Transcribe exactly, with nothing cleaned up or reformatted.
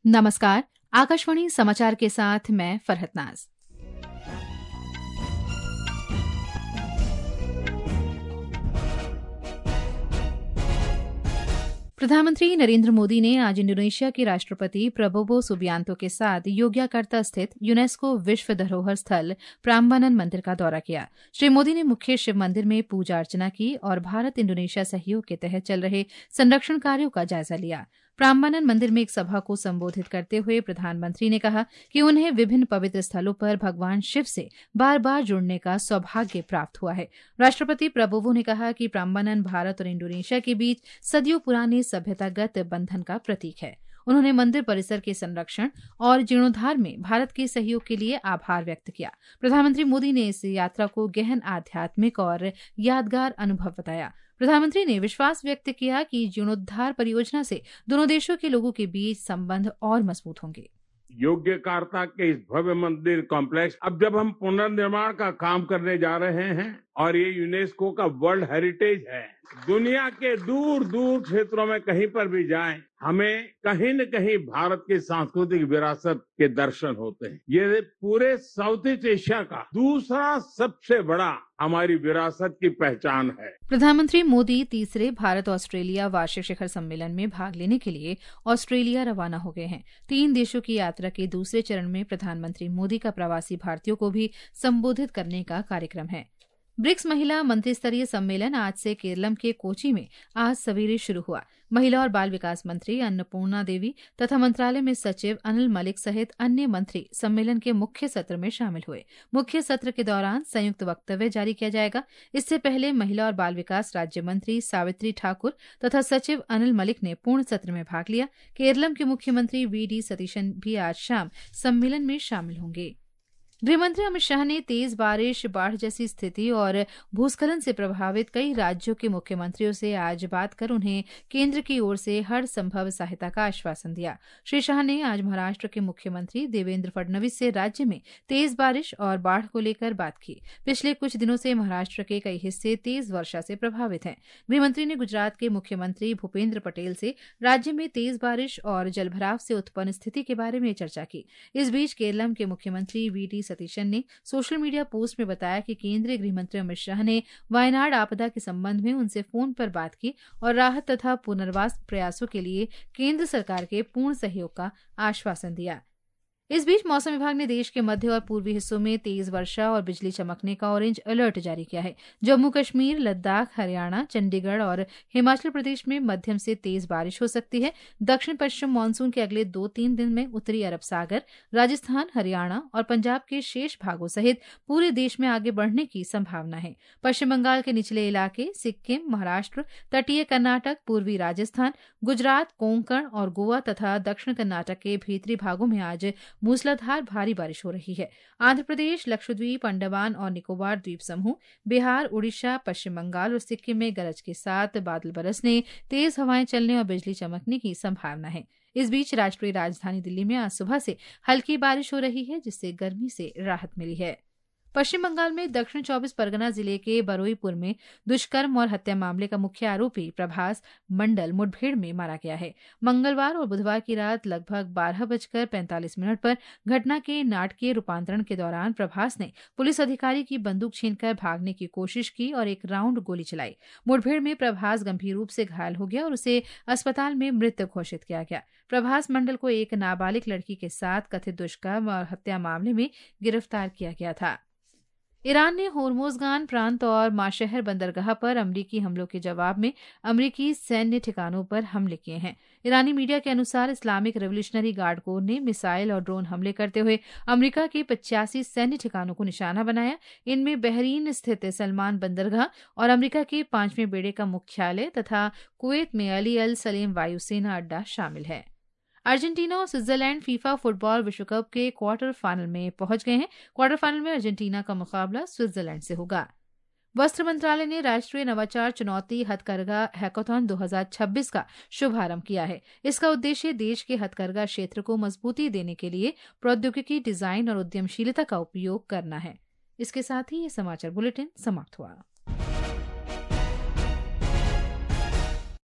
नमस्कार, आकाशवाणी समाचार के साथ मैं फरहत नाज। प्रधानमंत्री नरेंद्र मोदी ने आज इंडोनेशिया के राष्ट्रपति प्रबोवो सुबियांतो के साथ योग्याकर्ता स्थित यूनेस्को विश्व धरोहर स्थल प्राम्बानन मंदिर का दौरा किया। श्री मोदी ने मुख्य शिव मंदिर में पूजा अर्चना की और भारत इंडोनेशिया सहयोग के तहत चल रहे संरक्षण कार्यों का जायजा लिया। प्राम्बानन मंदिर में एक सभा को संबोधित करते हुए प्रधानमंत्री ने कहा कि उन्हें विभिन्न पवित्र स्थलों पर भगवान शिव से बार बार जुड़ने का सौभाग्य प्राप्त हुआ है। राष्ट्रपति प्रबोवो ने कहा कि प्राम्बानन भारत और इंडोनेशिया के बीच सदियों पुराने सभ्यतागत बंधन का प्रतीक है। उन्होंने मंदिर परिसर के संरक्षण और जीर्णोद्धार में भारत के सहयोग के लिए आभार व्यक्त किया। प्रधानमंत्री मोदी ने इस यात्रा को गहन आध्यात्मिक और यादगार अनुभव बताया। प्रधानमंत्री ने विश्वास व्यक्त किया कि जीर्णोद्धार परियोजना से दोनों देशों के लोगों के बीच संबंध और मजबूत होंगे। योग्यकार्ता के इस भव्य मंदिर कॉम्प्लेक्स अब जब हम पुनर्निर्माण का काम करने जा रहे हैं और ये यूनेस्को का वर्ल्ड हेरिटेज है, दुनिया के दूर दूर क्षेत्रों में कहीं पर भी जाएं, हमें कहीं न कहीं भारत की सांस्कृतिक विरासत के दर्शन होते हैं। ये पूरे साउथ ईस्ट एशिया का दूसरा सबसे बड़ा हमारी विरासत की पहचान है। प्रधानमंत्री मोदी तीसरे भारत ऑस्ट्रेलिया वार्षिक शिखर सम्मेलन में भाग लेने के लिए ऑस्ट्रेलिया रवाना हो गए हैं। तीन देशों की यात्रा के दूसरे चरण में प्रधानमंत्री मोदी का प्रवासी भारतीयों को भी संबोधित करने का कार्यक्रम है। ब्रिक्स महिला मंत्रिस्तरीय सम्मेलन आज से केरलम के कोची में आज सवेरे शुरू हुआ। महिला और बाल विकास मंत्री अन्नपूर्णा देवी तथा मंत्रालय में सचिव अनिल मलिक सहित अन्य मंत्री सम्मेलन के मुख्य सत्र में शामिल हुए। मुख्य सत्र के दौरान संयुक्त वक्तव्य जारी किया जाएगा। इससे पहले महिला और बाल विकास राज्य मंत्री सावित्री ठाकुर तथा सचिव अनिल मलिक ने पूर्ण सत्र में भाग लिया। केरलम के मुख्यमंत्री वी डी सतीशन भी आज शाम सम्मेलन में शामिल होंगे। गृहमंत्री अमित शाह ने तेज बारिश, बाढ़ जैसी स्थिति और भूस्खलन से प्रभावित कई राज्यों के मुख्यमंत्रियों से आज बात कर उन्हें केंद्र की ओर से हर संभव सहायता का आश्वासन दिया। श्री शाह ने आज महाराष्ट्र के मुख्यमंत्री देवेंद्र फडणवीस से राज्य में तेज बारिश और बाढ़ को लेकर बात की। पिछले कुछ दिनों से महाराष्ट्र के कई हिस्से तेज वर्षा से प्रभावित हैं। गृहमंत्री ने गुजरात के मुख्यमंत्री भूपेंद्र पटेल से राज्य में तेज बारिश और जलभराव से उत्पन्न स्थिति के बारे में चर्चा की। इस बीच केरलम के मुख्यमंत्री वी डी सतीशन ने सोशल मीडिया पोस्ट में बताया कि केंद्रीय गृहमंत्री अमित शाह ने वायनाड आपदा के संबंध में उनसे फोन पर बात की और राहत तथा पुनर्वास प्रयासों के लिए केंद्र सरकार के पूर्ण सहयोग का आश्वासन दिया। इस बीच मौसम विभाग ने देश के मध्य और पूर्वी हिस्सों में तेज वर्षा और बिजली चमकने का ऑरेंज अलर्ट जारी किया है। जम्मू कश्मीर, लद्दाख, हरियाणा, चंडीगढ़ और हिमाचल प्रदेश में मध्यम से तेज बारिश हो सकती है। दक्षिण पश्चिम मानसून के अगले दो तीन दिन में उत्तरी अरब सागर, राजस्थान, हरियाणा और पंजाब के शेष भागों सहित पूरे देश में आगे बढ़ने की संभावना है। पश्चिम बंगाल के निचले इलाके, सिक्किम, महाराष्ट्र, तटीय कर्नाटक, पूर्वी राजस्थान, गुजरात, कोंकण और गोवा तथा दक्षिण कर्नाटक के भीतरी भागों में आज मूसलाधार भारी बारिश हो रही है। आंध्र प्रदेश, लक्षद्वीप, अंडमान और निकोबार द्वीप समूह, बिहार, उड़ीसा, पश्चिम बंगाल और सिक्किम में गरज के साथ बादल बरसने, तेज हवाएं चलने और बिजली चमकने की संभावना है। इस बीच राष्ट्रीय राजधानी दिल्ली में आज सुबह से हल्की बारिश हो रही है, जिससे गर्मी से राहत मिली है। पश्चिम बंगाल में दक्षिण चौबीस परगना जिले के बरोईपुर में दुष्कर्म और हत्या मामले का मुख्य आरोपी प्रभास मंडल मुठभेड़ में मारा गया है। मंगलवार और बुधवार की रात लगभग बारह बजकर पैंतालीस मिनट पर घटना के नाटकीय रूपांतरण के दौरान प्रभास ने पुलिस अधिकारी की बंदूक छीनकर भागने की कोशिश की और एक राउंड गोली चलाई। मुठभेड़ में प्रभास गंभीर रूप से घायल हो गया और उसे अस्पताल में मृत घोषित किया गया। प्रभास मंडल को एक नाबालिग लड़की के साथ कथित दुष्कर्म और हत्या मामले में गिरफ्तार किया गया था। ईरान ने होर्मुज़गान प्रांत और माशहर बंदरगाह पर अमरीकी हमलों के जवाब में अमरीकी सैन्य ठिकानों पर हमले किए हैं। ईरानी मीडिया के अनुसार इस्लामिक रेवोल्यूशनरी गार्ड कोर ने मिसाइल और ड्रोन हमले करते हुए अमरीका के पचासी सैन्य ठिकानों को निशाना बनाया। इनमें बहरीन स्थित सलमान बंदरगाह और अमरीका के पांचवें बेड़े का मुख्यालय तथा कुवैत में अली अल सलेम वायुसेना अड्डा शामिल है। अर्जेंटीना और स्विट्जरलैंड फीफा फुटबॉल विश्व कप के क्वार्टर फाइनल में पहुंच गए हैं। क्वार्टर फाइनल में अर्जेंटीना का मुकाबला स्विट्जरलैंड से होगा। वस्त्र मंत्रालय ने राष्ट्रीय नवाचार चुनौती हथकरघा हैकाथॉन दो हज़ार छब्बीस का शुभारंभ किया है। इसका उद्देश्य देश के हथकरघा क्षेत्र को मजबूती देने के लिए प्रौद्योगिकी, डिजाइन और उद्यमशीलता का उपयोग करना है। इसके साथ ही ये समाचार बुलेटिन समाप्त हुआ।